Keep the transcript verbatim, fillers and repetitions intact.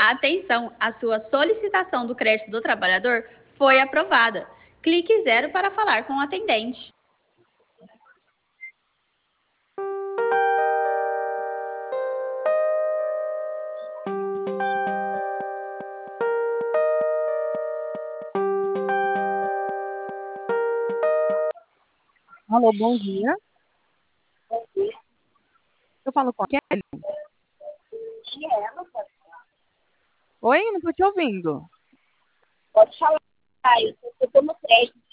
Atenção, a sua solicitação do crédito do trabalhador foi aprovada. Clique zero para falar com o atendente. Alô, bom dia. Eu falo com a Kelly? Oi, não estou te ouvindo. Pode falar, eu estou no crédito